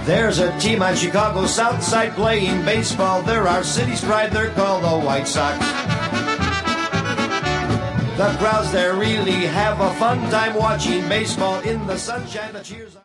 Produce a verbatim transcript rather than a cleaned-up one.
There's a team on Chicago's South Side playing baseball. They're our city's pride, they're called the White Sox. The crowds there really have a fun time watching baseball in the sunshine. The cheers are